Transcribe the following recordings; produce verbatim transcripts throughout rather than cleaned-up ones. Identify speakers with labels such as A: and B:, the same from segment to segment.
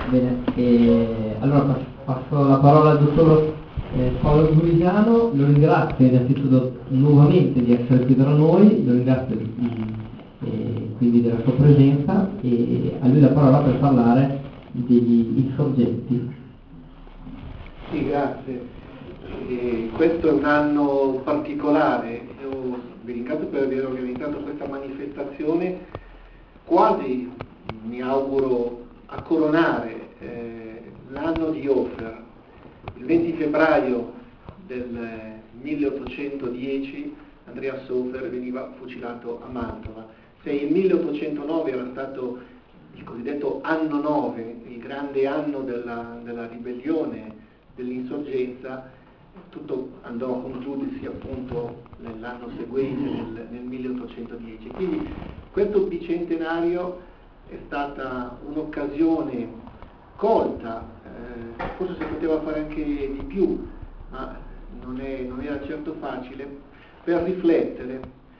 A: Bene, e allora passo, passo la parola al dottor eh, Paolo Gurisano. Lo ringrazio innanzitutto nuovamente di essere qui tra noi, lo ringrazio di, di, eh, quindi della sua presenza, e a lui la parola per parlare degli insorgenti.
B: Sì, grazie. E questo è un anno particolare. Io vi ringrazio per aver organizzato questa manifestazione, quasi mi auguro a coronare eh, l'anno di Ofer. Il venti febbraio del milleottocentodieci Andreas Hofer veniva fucilato a Mantova. Se il milleottocentonove era stato il cosiddetto anno nove, il grande anno della, della ribellione, dell'insorgenza, tutto andò a concludersi appunto nell'anno seguente, nel, nel milleottocentodieci. Quindi questo bicentenario è stata un'occasione colta, eh, forse si poteva fare anche di più, ma non, è, non era certo facile, per riflettere,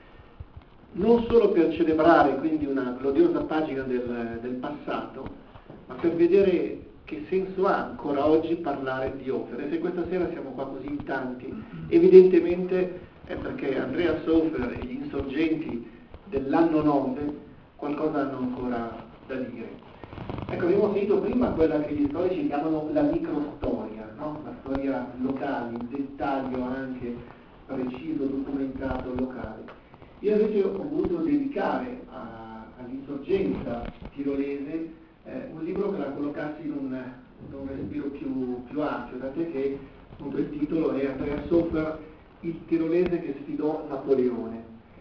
B: non solo per celebrare quindi una gloriosa pagina del, del passato, ma per vedere che senso ha ancora oggi parlare di Hofer. E se questa sera siamo qua così in tanti, evidentemente è perché Andreas Hofer e gli insorgenti dell'anno nove qualcosa hanno ancora da dire. Ecco, abbiamo sentito prima quella che gli storici chiamano la microstoria, no? La storia locale, il dettaglio anche preciso, documentato locale. Io invece ho voluto dedicare a, all'insorgenza tirolese eh, un libro che la collocassi in un, in un respiro più, più ampio, tant'è che appunto il titolo è Andreas Hofer, il tirolese che sfidò Napoleone,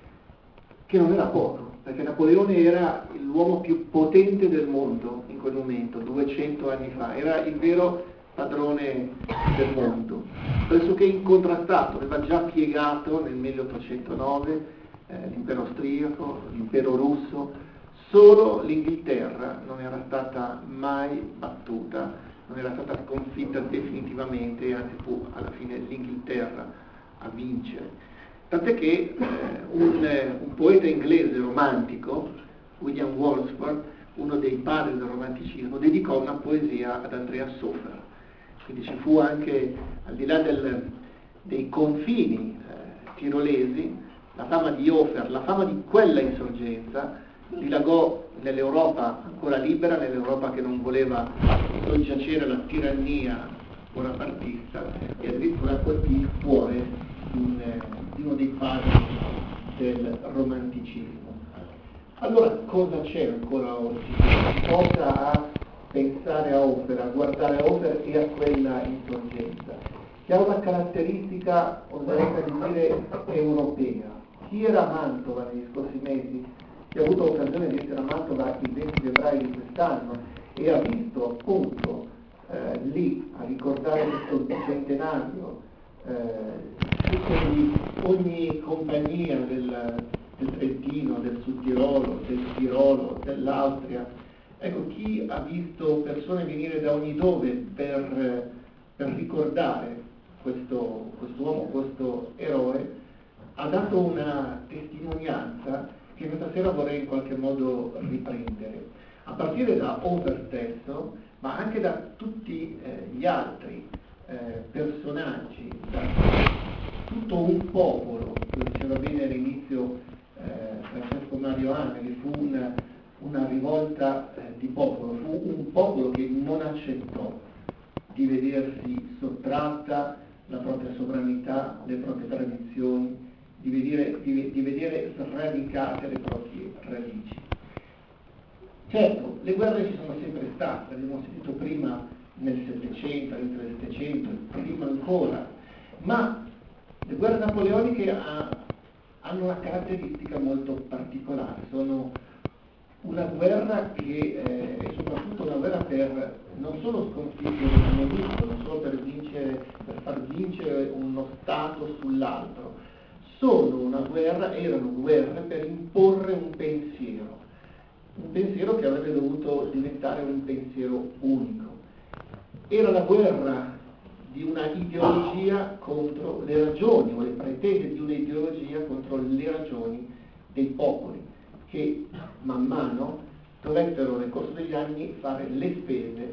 B: che non era poco, perché Napoleone era l'uomo più potente del mondo in quel momento, duecento anni fa, era il vero padrone del mondo, pressoché incontrastato, aveva già piegato nel milleottocentonove eh, l'impero austriaco, l'impero russo. Solo l'Inghilterra non era stata mai battuta, non era stata sconfitta definitivamente, anzi fu alla fine l'Inghilterra a vincere. Tant'è che eh, un, eh, un poeta inglese romantico, William Wordsworth, uno dei padri del romanticismo, dedicò una poesia ad Andreas Hofer. Quindi ci fu anche, al di là del, dei confini eh, tirolesi, la fama di Hofer, la fama di quella insorgenza, dilagò nell'Europa ancora libera, nell'Europa che non voleva soggiacere alla tirannia bonapartista, e addirittura colpì il cuore di, un, di uno dei padri del romanticismo. Allora cosa c'è ancora oggi? Cosa a pensare a Hofer, a guardare a Hofer e a quella insorgenza, che ha una caratteristica, oserei dire, europea. Chi era a Mantova negli scorsi mesi, che ha avuto l'occasione di essere a Mantova il venti febbraio di quest'anno e ha visto appunto eh, lì a ricordare questo bicentenario eh, ogni compagnia del, del Trentino, del Sud Tirolo, del Tirolo, dell'Austria, ecco, chi ha visto persone venire da ogni dove per, per ricordare questo quest'uomo, questo eroe, ha dato una testimonianza che questa sera vorrei in qualche modo riprendere, a partire da Hofer stesso, ma anche da tutti eh, gli altri eh, personaggi, da tutto un popolo, lo diceva bene all'inizio eh, Francesco Mario Anelli, fu una, una rivolta eh, di popolo, fu un popolo che non accettò di vedersi sottratta la propria sovranità, le proprie tradizioni, di vedere, di, di vedere sradicate le proprie radici. Certo, le guerre ci sono sempre state, abbiamo sentito prima nel Settecento, all'inizio del Settecento, prima ancora, ma le guerre napoleoniche ha, hanno una caratteristica molto particolare, sono una guerra che eh, è soprattutto una guerra per non solo sconfiggere il nemico, non solo per vincere, per far vincere uno Stato sull'altro, sono una guerra, erano guerre per imporre un pensiero, un pensiero che avrebbe dovuto diventare un pensiero unico. Era la guerra di una ideologia contro le ragioni, o le pretese di un'ideologia contro le ragioni dei popoli, che man mano dovettero nel corso degli anni fare le spese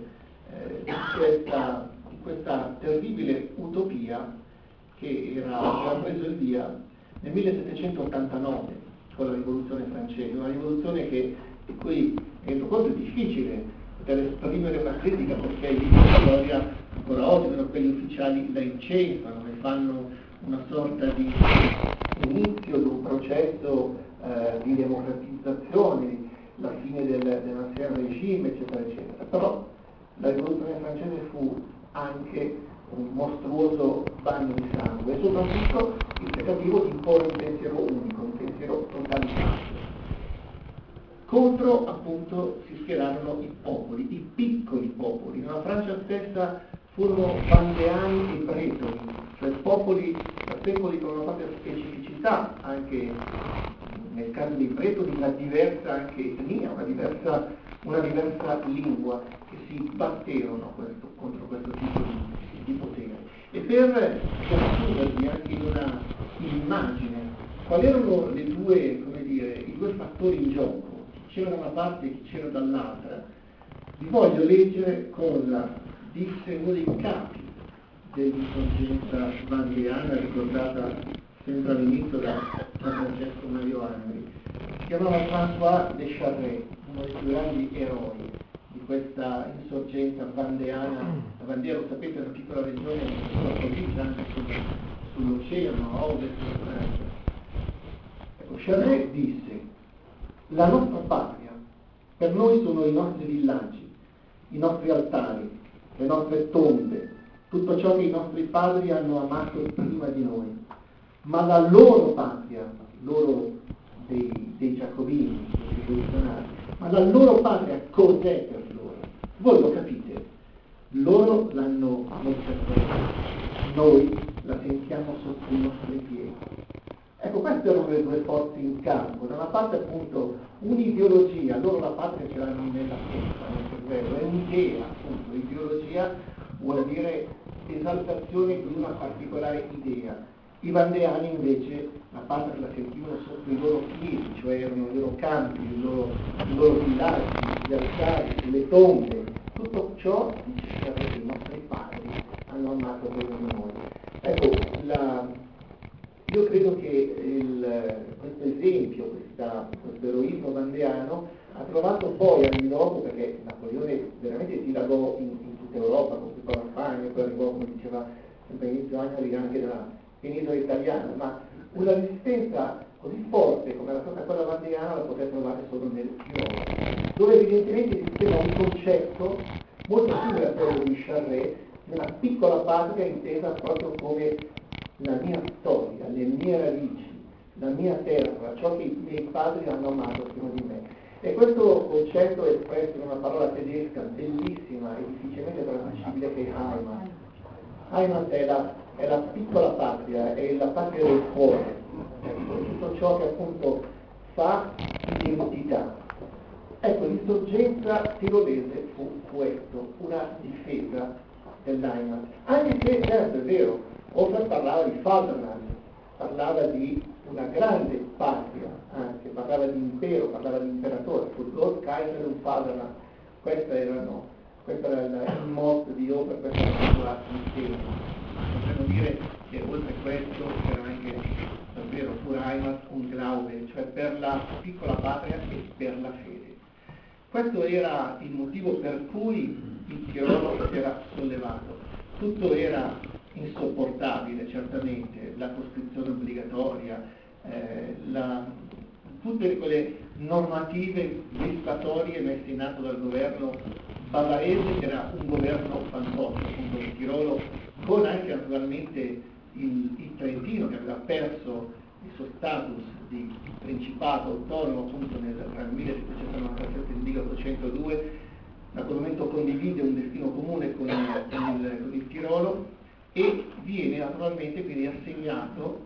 B: eh, di, questa, di questa terribile utopia che era, era preso il via nel millesettecentottantanove con la rivoluzione francese, una rivoluzione che, di cui mi rendo conto è difficile poter esprimere una critica, perché i libri di storia ancora oggi, almeno quelli ufficiali, la incensano e fanno una sorta di inizio di un processo eh, di democratizzazione, la fine del, dell'ancien regime, eccetera, eccetera. Però la rivoluzione francese fu anche un mostruoso bagno di sangue e soprattutto il tentativo di imporre un pensiero unico, un pensiero totalitario. Contro, appunto, si schierarono i popoli, i piccoli popoli. Nella Francia stessa furono vandeani e bretoni, cioè popoli da secoli con una propria specificità, anche nel caso dei bretoni una diversa anche etnia, una diversa, una diversa lingua, che si batterono questo, contro questo tipo di, di potere. E per concludervi anche in una immagine, quali erano le due, come dire, i due fattori in gioco? Chi c'era da una parte e chi c'era dall'altra, vi voglio leggere cosa disse uno dei capi dell'insorgenza vandeana, ricordata sempre all'inizio da, da Francesco Mario Angri. Si chiamava François de Charette, uno dei più grandi eroi di questa insorgenza vandeana. La Vandea, lo sapete, è una piccola regione, una provincia anche sull'oceano, a ovest della Francia. Ecco, Charette disse: la nostra patria per noi sono i nostri villaggi, i nostri altari, le nostre tombe, tutto ciò che i nostri padri hanno amato prima di noi. Ma la loro patria, loro dei, dei giacobini, dei rivoluzionari, ma la loro patria cos'è per loro? Voi lo capite, loro l'hanno messa per noi la sentiamo sotto i nostri piedi. Ecco, queste erano le due forze in campo. Da una parte appunto un'ideologia, loro la patria ce l'hanno nella testa, nel cervello, è un'idea, appunto, l'ideologia vuol dire esaltazione di una particolare idea. I vandeani invece la patria la sentivano sotto i loro piedi, cioè erano i loro campi, i loro, i loro villaggi, gli altari, le tombe, tutto ciò dice che i nostri padri hanno amato prima di noi. Ecco, la... Io credo che il, questo esempio, questa, questo eroismo vandeano ha trovato poi anni dopo, perché Napoleone veramente dilagò in, in tutta Europa, conquistò la Spagna, poi arrivò, come diceva sempre all'inizio, anche, anche dalla penisola italiana, ma una resistenza così forte come era stata quella vandeana la potete trovare solo nel Tirolo, dove evidentemente esisteva un concetto molto simile a quello di Charette, di una piccola patria intesa proprio come la mia storia, le mie radici, la mia terra, ciò che i miei padri hanno amato prima di me. E questo concetto è espresso in una parola tedesca bellissima e difficilmente traducibile, che è Heimat. Heimat è la, è la piccola patria, è la patria del cuore, ecco, tutto ciò che appunto fa identità. Ecco, l'insorgenza tirolese fu questo, una difesa dell'Heimat. Anche se, certo, è vero, Hofer parlava di Vaterland, parlava di una grande patria, anche parlava di impero, parlava di imperatore, fu Gott Kaiser und Vaterland. Questo erano, questo era il, il motto di Hofer, questa era la sua insegna. Possiamo dire che oltre a questo c'era anche davvero pure Heimat und Glaube, cioè per la piccola patria e per la fede. Questo era il motivo per cui il Tirolo si era sollevato. Tutto era insopportabile, certamente, la coscrizione obbligatoria, eh, la, tutte quelle normative vessatorie messe in atto dal governo bavarese, che era un governo fantoccio, appunto il Tirolo, con anche naturalmente il, il Trentino, che aveva perso il suo status di principato autonomo appunto nel, tra il millesettecentonovantasette e il milleottocentodue. Da quel momento condivide un destino comune con il, con il, con il Tirolo, e viene naturalmente quindi assegnato,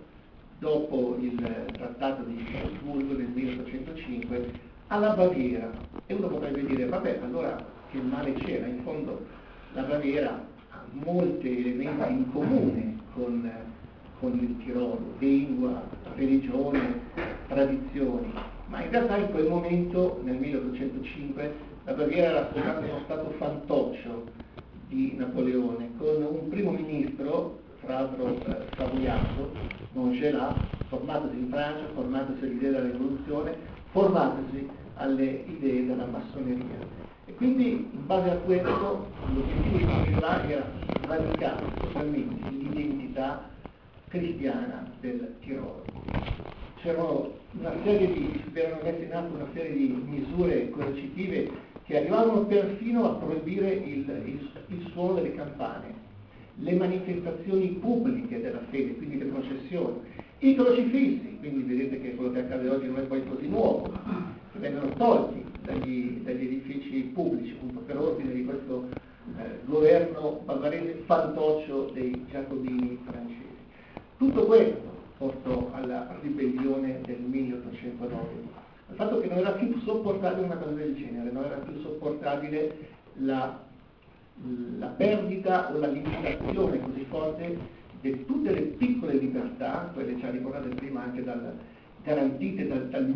B: dopo il trattato di Strasburgo del milleottocentocinque, alla Baviera. E uno potrebbe dire, vabbè, allora che male c'era? In fondo la Baviera ha molti elementi in comune con, con il Tirolo, lingua, religione, tradizioni, ma in realtà in quel momento, nel milleottocentocinque, la Baviera era soltanto uno stato fantoccio già là, formatosi in Francia, formatosi all'idea della rivoluzione, formatosi alle idee della massoneria. E quindi in base a questo l'obiettivo di Courtois era radicare totalmente l'identità cristiana del Tirolo. C'erano una serie di, si erano messe in atto una serie di misure coercitive che arrivavano perfino a proibire il, il, il suono delle campane, le manifestazioni pubbliche della fede, quindi le processioni, i crocifissi, quindi vedete che quello che accade oggi non è poi così nuovo, che vengono tolti dagli, dagli edifici pubblici, appunto per ordine di questo eh, governo bavarese fantoccio dei giacobini francesi. Tutto questo portò alla ribellione del milleottocentonove, il fatto che non era più sopportabile una cosa del genere, non era più sopportabile la, la perdita o la limitazione così forte di tutte le piccole libertà, quelle ci ha ricordato prima anche dal, garantite dal, dal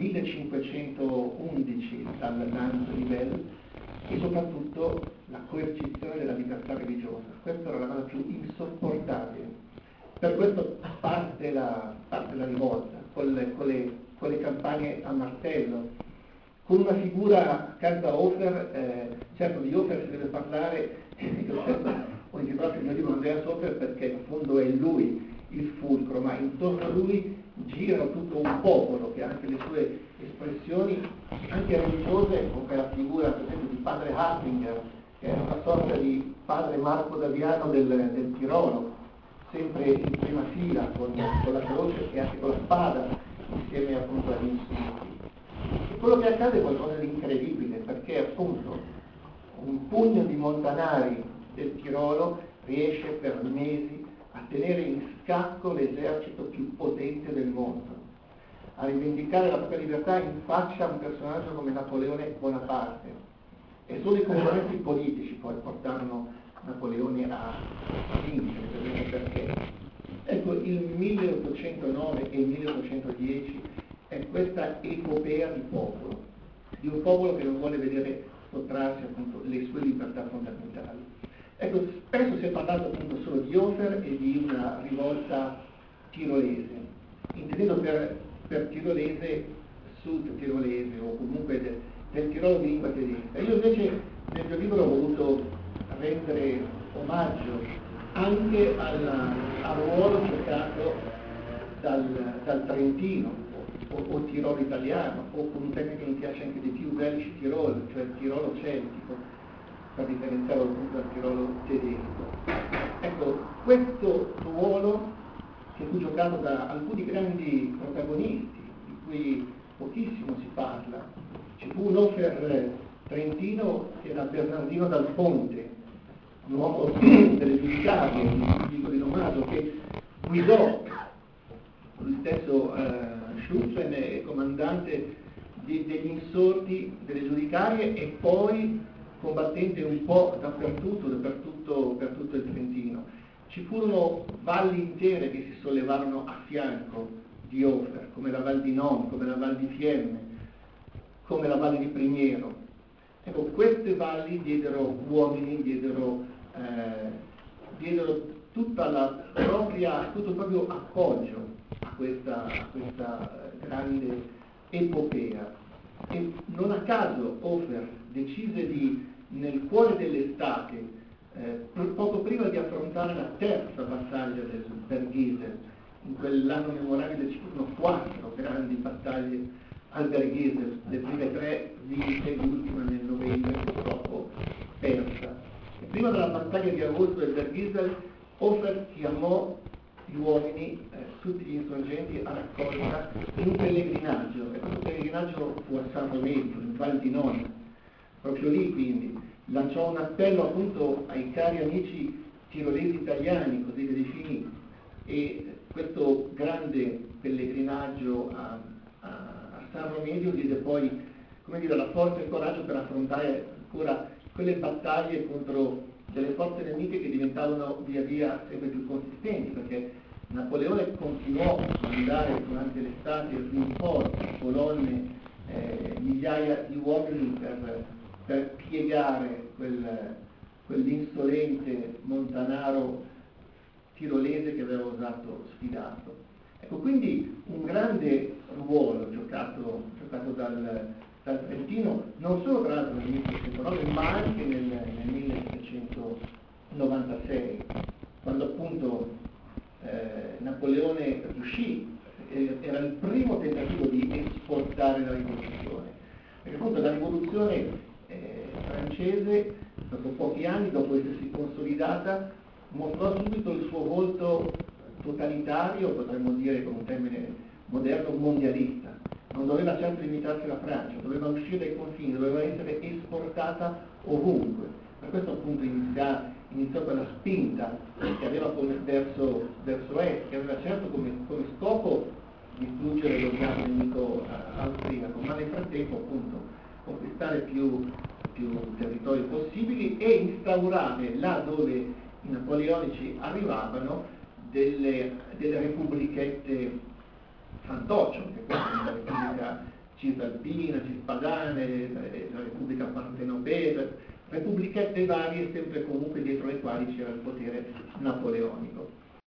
B: millecinquecentoundici dal Lanz Libel, e soprattutto la coercizione della libertà religiosa. Questa era la cosa più insopportabile. Per questo parte la, parte la rivolta, con le, con, le, con le campagne a martello, con una figura accanto a Hofer, eh, certo di Hofer si deve parlare, io certo ho intitolato il mio libro Andreas Hofer perché in fondo è lui il fulcro, ma intorno a lui gira tutto un popolo che ha anche le sue espressioni anche religiose, come la figura per esempio di padre Hartinger, che è una sorta di padre Marco Daviano del, del Tirolo, sempre in prima fila con, con la croce e anche con la spada, insieme appunto agli insulti. E quello che accade è qualcosa di incredibile, perché appunto un pugno di montanari del Tirolo riesce per mesi a tenere in scacco l'esercito più potente del mondo, a rivendicare la propria libertà in faccia a un personaggio come Napoleone Bonaparte. E solo i componenti politici poi portarono Napoleone a vincere, vedete perché. Ecco, il milleottocentonove e il milleottocentodieci è questa epopea di popolo, di un popolo che non vuole vedere sottrarsi appunto le sue libertà fondamentali. Ecco, spesso si è parlato appunto solo di Hofer e di una rivolta tirolese, intendendo per, per tirolese sud tirolese o comunque de, del Tirolo di lingua tedesca. Io invece nel mio libro ho voluto rendere omaggio anche alla, al ruolo giocato dal, dal Trentino o, o Tirolo italiano, o con un termine che mi piace anche di più, Belgisch Tirol, cioè il Tirolo celtico, per differenziarlo appunto dal Tirolo tedesco. Ecco, questo ruolo che fu giocato da alcuni grandi protagonisti, di cui pochissimo si parla. Ci fu un Hofer trentino che era Bernardino dal Ponte, un uomo delle giudicarie, un dico di Nomaso, che guidò lui stesso eh, Schutzen e comandante di, degli insorti delle giudicarie e poi combattente un po' dappertutto, dappertutto per tutto il Trentino. Ci furono valli intere che si sollevarono a fianco di Hofer, come la Val di Non, come la Val di Fiemme, come la Valle di Primiero. Ecco, queste valli diedero uomini, diedero, eh, diedero tutta la propria, tutto il proprio appoggio a questa, a questa grande epopea. E non a caso Hofer decise di, nel cuore dell'estate, eh, poco prima di affrontare la terza battaglia del Berghisel, in quell'anno memorabile ci furono quattro grandi battaglie al Berghisel, le prime tre vinte, l'ultima nel novembre purtroppo persa. E prima della battaglia di agosto del Berghisel, Hofer chiamò gli uomini, eh, tutti gli insorgenti, a raccolta in un pellegrinaggio, e questo pellegrinaggio fu a San Romero, in Val di Non, proprio lì quindi lanciò un appello appunto ai cari amici tirolesi italiani, così li definì, e questo grande pellegrinaggio a, a, a San Romero diede poi, come dire, la forza e il coraggio per affrontare ancora quelle battaglie contro delle forze nemiche che diventavano via via sempre più consistenti, perché Napoleone continuò a mandare durante l'estate rinforzi, colonne, eh, migliaia di uomini per, per piegare quel, quell'insolente montanaro tirolese che aveva osato sfidarlo. Ecco, quindi un grande ruolo giocato, giocato dal, dal Trentino, non solo tra l'altro nel millesettecentonove, ma anche nel, nel millesettecentonovantasei, quando appunto eh, Napoleone riuscì, eh, era il primo tentativo di esportare la rivoluzione, perché appunto la rivoluzione eh, francese, dopo pochi anni, dopo essersi consolidata, mostrò subito il suo volto totalitario, potremmo dire con un termine moderno, mondialista. Non doveva certo limitarsi alla Francia, doveva uscire dai confini, doveva essere esportata ovunque. Per questo appunto iniziò, iniziò quella spinta che aveva come verso, verso est, che aveva certo come, come scopo distruggere l'odiato nemico austriaco, ma nel frattempo appunto conquistare più, più territori possibili e instaurare là dove i napoleonici arrivavano delle, delle repubblichette fantoccio, che questa è la Repubblica Cisalpina, Cispadane, la Repubblica Partenopea, repubblichette varie, sempre comunque dietro le quali c'era il potere napoleonico.